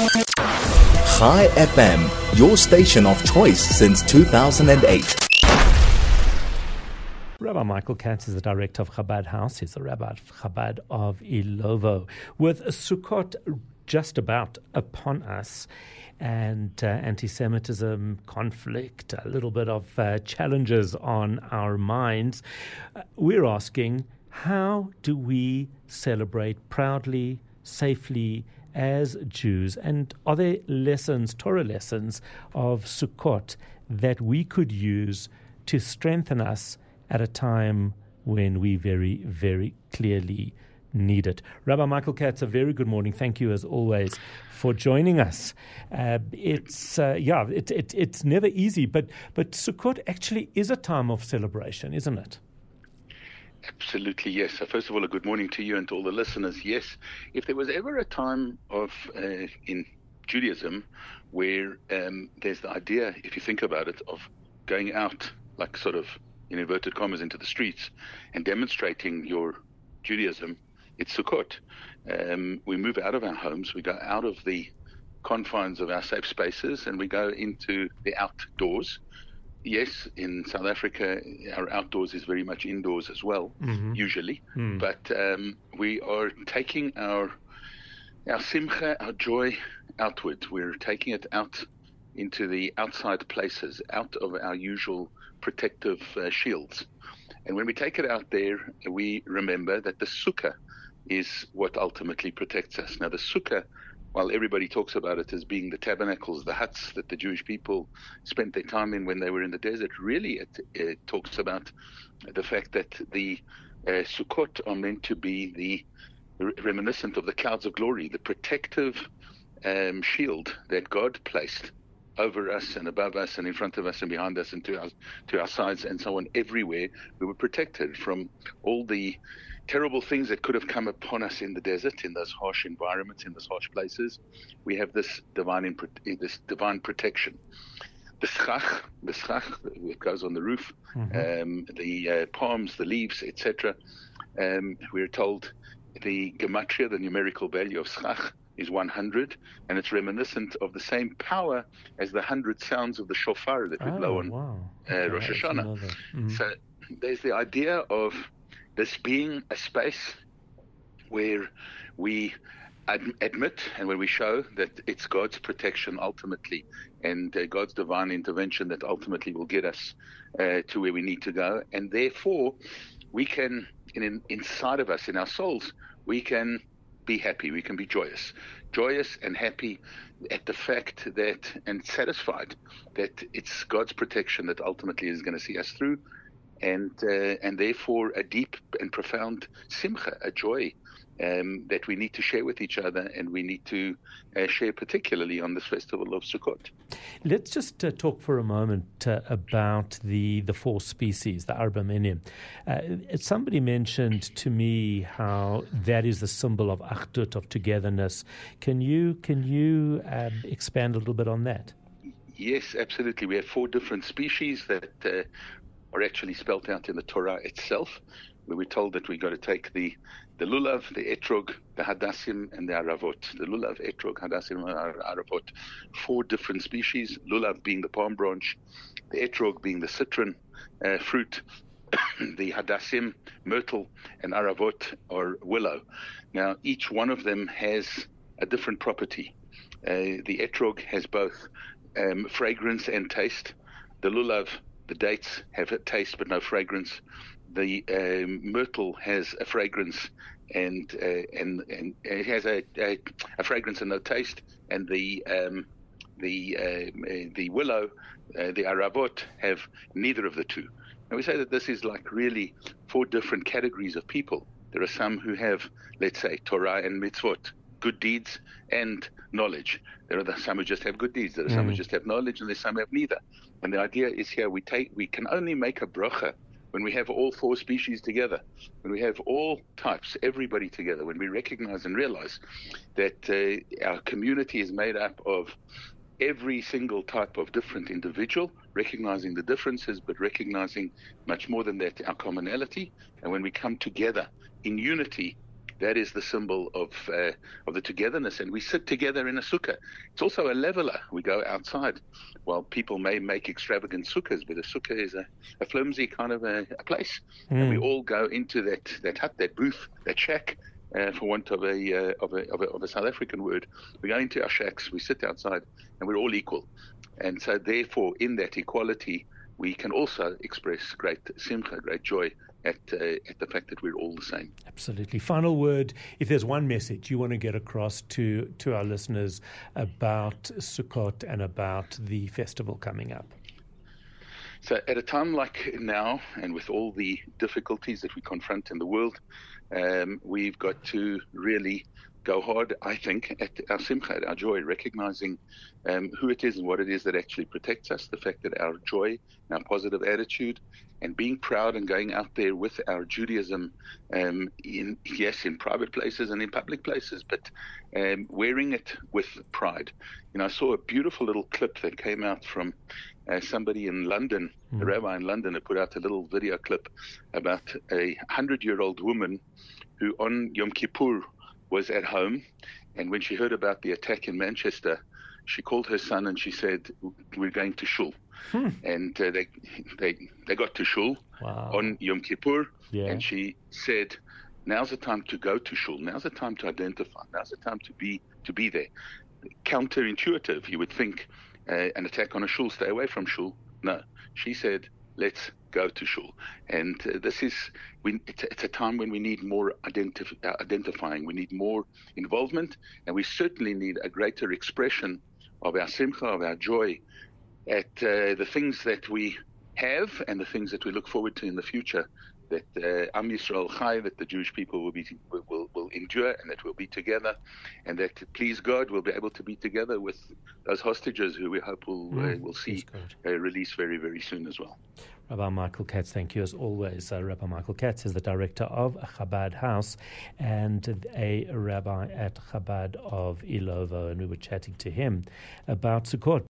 Chai FM, your station of choice since 2008. Rabbi Michael Katz is the director of Chabad House. He's the rabbi of Chabad of Ilovo. With Sukkot just about upon us, and anti-Semitism, conflict, a little bit of challenges on our minds, we're asking, how do we celebrate proudly, safely, as Jews? And are there lessons, Torah lessons of Sukkot that we could use to strengthen us at a time when we very, very clearly need it? Rabbi Michael Katz, a very good morning. Thank you, as always, for joining us. It's never easy, but Sukkot actually is a time of celebration, isn't it? Absolutely, yes. So first of all, a good morning to you and to all the listeners. Yes, if there was ever a time of in Judaism where there's the idea, if you think about it, of going out, like sort of in inverted commas, into the streets and demonstrating your Judaism, it's Sukkot. We move out of our homes, we go out of the confines of our safe spaces, and we go into the outdoors. Yes, in South Africa, our outdoors is very much indoors as well, usually. But we are taking our simcha, our joy, outward. We're taking it out into the outside places, out of our usual protective shields. And when we take it out there, we remember that the sukkah is what ultimately protects us. Now, the sukkah, while everybody talks about it as being the tabernacles, the huts that the Jewish people spent their time in when they were in the desert, really it talks about the fact that the Sukkot are meant to be the reminiscent of the clouds of glory, the protective shield that God placed over us and above us and in front of us and behind us and to our sides and so on. Everywhere we were protected from all the terrible things that could have come upon us in the desert, in those harsh environments, in those harsh places. We have this divine protection. The schach that goes on the roof, the palms, the leaves, etc. We're told the gematria, the numerical value of schach, is 100, and it's reminiscent of the same power as the 100 sounds of the shofar that we blow on Rosh Hashanah. So there's the idea of this being a space where we admit and where we show that it's God's protection ultimately and God's divine intervention that ultimately will get us to where we need to go. And therefore, we can, inside of us, in our souls, we can be happy, we can be joyous and happy at the fact that, and satisfied that it's God's protection that ultimately is going to see us through. And therefore a deep and profound simcha, a joy that we need to share with each other, and we need to share particularly on this festival of Sukkot. Let's just talk for a moment about the four species, the Arba Minim. Somebody mentioned to me how that is the symbol of achdut, of togetherness. Can you expand a little bit on that? Yes, absolutely. We have four different species that are actually spelt out in the Torah itself, where we're told that we've got to take the lulav, the etrog, the hadassim, and the aravot. The lulav, etrog, hadassim, and aravot. Four different species, lulav being the palm branch, the etrog being the citron fruit, the hadassim, myrtle, and aravot, or willow. Now, each one of them has a different property. The etrog has both fragrance and taste. The lulav, the dates, have a taste but no fragrance. The myrtle has a fragrance and it has a fragrance and no taste. And the willow, the aravot, have neither of the two. And we say that this is like really four different categories of people. There are some who have, let's say, Torah and mitzvot, good deeds and knowledge. There are some who just have good deeds. There are some who just have knowledge, and there's some who have neither. And the idea is here we can only make a bracha when we have all four species together, when we have all types, everybody together, when we recognize and realize that our community is made up of every single type of different individual, recognizing the differences, but recognizing much more than that, our commonality. And when we come together in unity that is the symbol of the togetherness, and we sit together in a sukkah. It's also a leveler. We go outside. While people may make extravagant sukkahs, but a sukkah is a flimsy kind of a place, and we all go into that hut, that booth, that shack, for want of a South African word. We go into our shacks, we sit outside, and we're all equal. And so, therefore, in that equality, we can also express great simcha, great joy at the fact that we're all the same. Absolutely. Final word, if there's one message you want to get across to our listeners about Sukkot and about the festival coming up. So at a time like now, and with all the difficulties that we confront in the world, we've got to really go hard, I think, at our simcha, at our joy, recognizing who it is and what it is that actually protects us, the fact that our joy and our positive attitude and being proud and going out there with our Judaism, in private places and in public places, but wearing it with pride. I saw a beautiful little clip that came out from somebody in London, a rabbi in London, that put out a little video clip about a 100-year-old woman who on Yom Kippur was at home, and when she heard about the attack in Manchester, she called her son and she said, "We're going to shul." And they got to shul on Yom Kippur, and she said, "Now's the time to go to shul. Now's the time to identify. Now's the time to be there." Counterintuitive, you would think, an attack on a shul, stay away from shul. No, she said, let's go to shul. And it's a time when we need more identifying, we need more involvement, and we certainly need a greater expression of our simcha, of our joy at the things that we have and the things that we look forward to in the future, that Am Yisrael Chai, that the Jewish people will endure, and that we'll be together, and that, please God, we'll be able to be together with those hostages who we hope will see released very, very soon as well. Rabbi Michael Katz, thank you as always. Rabbi Michael Katz is the director of Chabad House and a rabbi at Chabad of Ilovo, and we were chatting to him about Sukkot.